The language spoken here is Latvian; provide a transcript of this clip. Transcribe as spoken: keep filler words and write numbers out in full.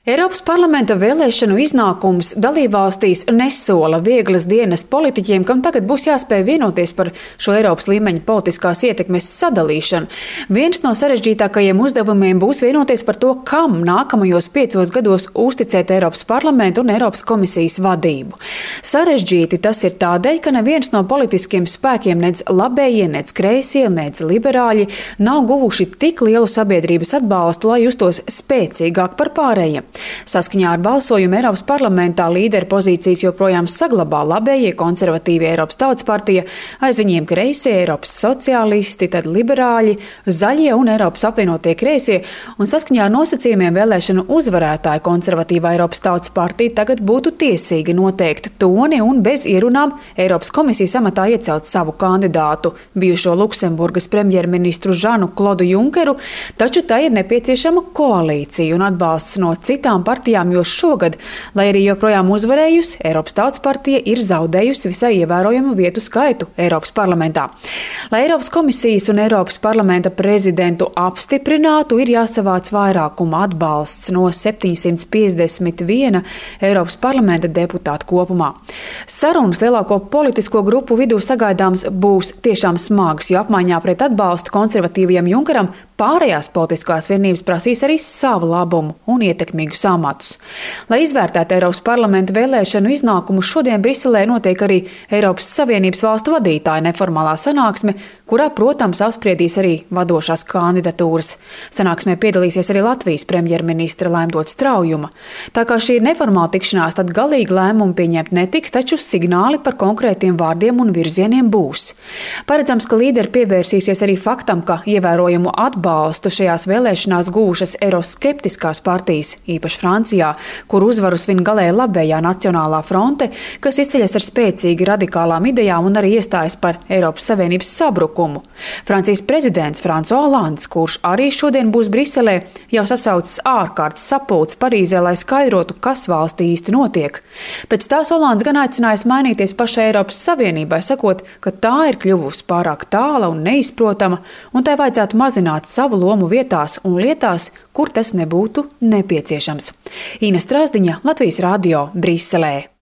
Eiropas parlamenta vēlēšanu iznākums dalībvalstīs nesola vieglas dienas politiķiem, kam tagad būs jāspēj vienoties par šo Eiropas līmeņa politiskās ietekmes sadalīšanu. Viens no sarežģītākajiem uzdevumiem būs vienoties par to, kam nākamajos piecos gados uzticēt Eiropas parlamentu un Eiropas komisijas vadību. Sarežģīti tas ir tādēļ, ka neviens no politiskiem spēkiem, nec labējie, nec kreisie, nec liberāļi, nav guvuši tik lielu sabiedrības atbalstu, lai justos spēcīgāk par pārējiem. Saskaņā ar balsojumu Eiropas parlamentā līderu pozīcijas joprojām saglabā labējie konservatīvie Eiropas Tautas partija, aiz viņiem kreisie Eiropas sociālisti, tad liberāļi, zaļie un Eiropas apvienotie kreisie, un saskaņā ar nosacījumiem vēlēšanu uzvarētāja konservatīvā Eiropas Tautas partija tagad būtu tiesīga noteikt toni un bez ierunām Eiropas komisijas amatā iecelt savu kandidātu, bijušo Luksemburgas premjerministru Žanu Klodu Junkeru, taču tai ir nepieciešama koalīcija un atbalsts no citām partijām, jo šogad, lai arī joprojām uzvarējusi, Eiropas Tautas partija ir zaudējusi visai ievērojamu vietu skaitu Eiropas parlamentā. Lai Eiropas komisijas un Eiropas parlamenta prezidentu apstiprinātu, ir jāsavāc vairākuma atbalsts no septiņsimt piecdesmit viena Eiropas parlamenta deputāta kopumā. Sarunas lielāko politisko grupu vidū sagaidāms būs tiešām smagas, jo apmaiņā pret atbalstu konservatīvajam Junkeram pārējās politiskās vienības prasīs arī savu labumu un ietekmīgus amatus. Lai izvērtētu Eiropas parlamenta vēlēšanu iznākumu, šodien Briselē notiek arī Eiropas Savienības valstu vadītāja neformālā sanāksme, kurā, protams, apspriedīs arī vadošās kandidatūras. Sanāksmē piedalīsies arī Latvijas premjerministra Laimdots Straujuma. Tā kā šī ir neformāla tikšanās, tad galīgi lēmumu pieņemt netiks, taču signāli par konkrētiem vārdiem un virzieniem būs. Paredzams, ka līderi pievērsīsies arī faktam, ka ievērojumu atbalstu šajās vēlēšanās gūšas eiroskeptiskās partijas, īpaši Francijā, kur uzvaru svin galēji labējā Nacionālā fronte, kas izceļas ar spēcīgi radikālām idejām un arī iestājas par Eiropas Savienības sabrukumu. Francijas prezidents François Hollands, kurš arī šodien būs Briselē, jau sasaucis ārkārtas sapulci Parīzē, lai skaidrotu, kas valstī īsti notiek. Pēc tās Hollands gan aicinājis mainīties pašai Eiropas Savienībai, sakot, ka tā ir kļuvusi pārāk tāla un neizprotama, un tai vajadzētu mazināt savu lomu vietās un lietās, kur tas nebūtu nepieciešams. Ina Strasdiņa, Latvijas radio, Briselē.